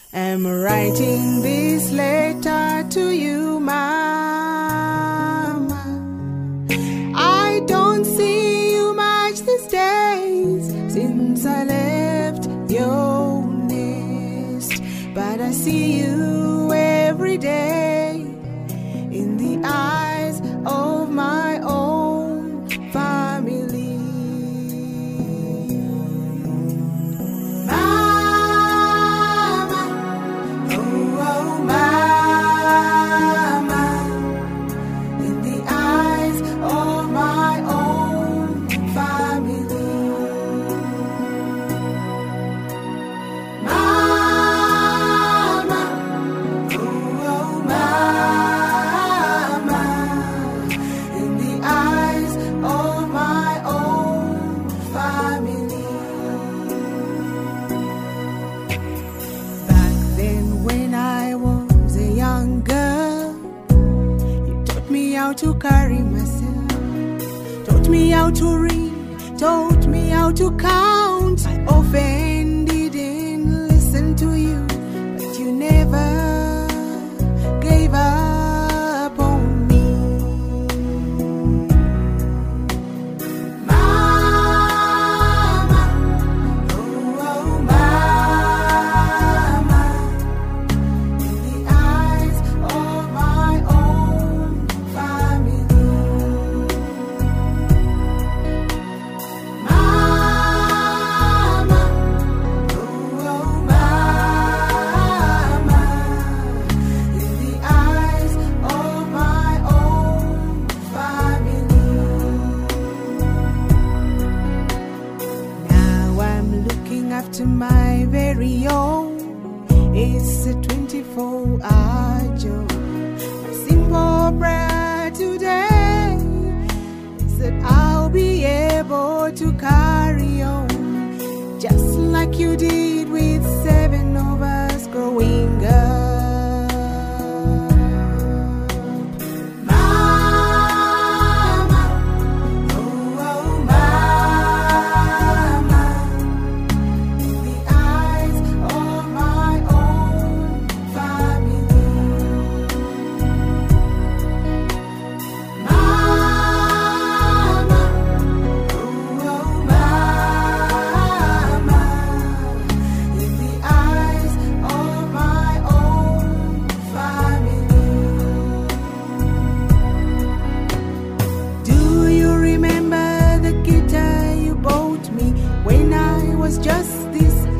I'm writing this letter to you, Mama. I don't see you much these days since I left your nest, but I see you every day in the eyes of my own family. To carry myself, taught me how to read, taught me how to count. I often didn't listen to you, but you never gave up on me. Mama, oh Mama, in the eyes of my own family. To my very own, it's a 24-hour job. My simple prayer today is that I'll be able to carry on, just like you did with 7 of us growing up. Just this